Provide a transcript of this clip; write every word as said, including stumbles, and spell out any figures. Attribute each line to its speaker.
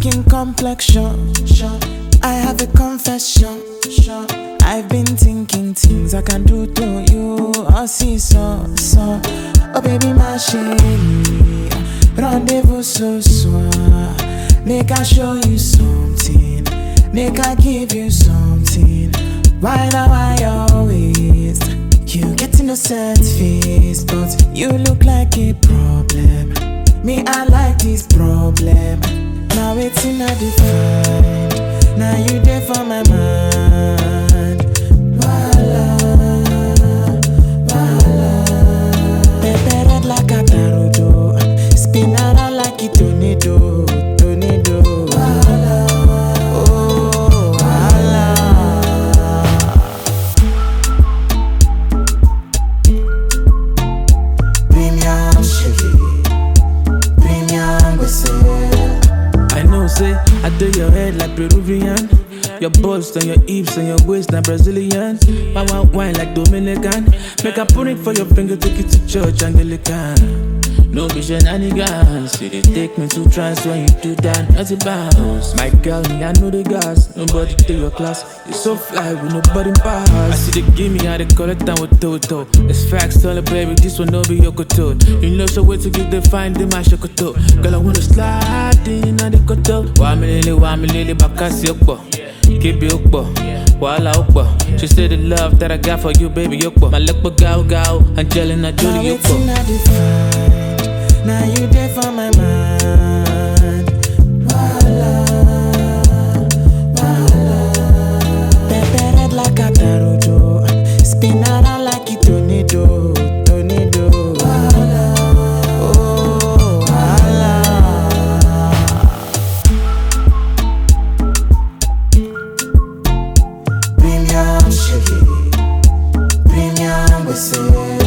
Speaker 1: skin complexion. I have a confession. I've been thinking things I can do to you. Oh, see, so, so. Oh, baby, my chérie. Rendezvous ce soir. Make I show you something. Make I give you something. Why now I always you get innocent face, but you look like a problem. Me, I like this problem. Now it's in a define. Now you there for my mind. Voila, voila. Pepe red like a tarudo. Spin around like a tornado, tornado. Voila, oh, voila. Premium sugar, premium whistle.
Speaker 2: I know, say, I do your head like Peruvian. Your bust and your hips and your waist like Brazilian. Power wine like Dominican. Make a put it for your finger, take it to church Anglican. No be shenanigans. You dey take me to trance when you do that naughty bounce. My girl, me I know the gas. Nobody take your class. You so fly with nobody pass. I see they give me how they call it down with Toto. It's facts, tell it, baby, this one no be your koto. You know so way to give the fine the my shokoto. Girl, I wanna slide in on the koto. Wa me lele, wa me lele, bakasi okbo. Keep it okbo. Wala okbo. She said the love that I got for you, baby, okbo. My lekbo gao gao, Angelina Jolie okbo.
Speaker 1: Now you there for my mind. Voila, voila. Pepe red like a tarudo. Spin around like a tornado, tornado. Voila, oh, voila. Premium sugar, premium whistle.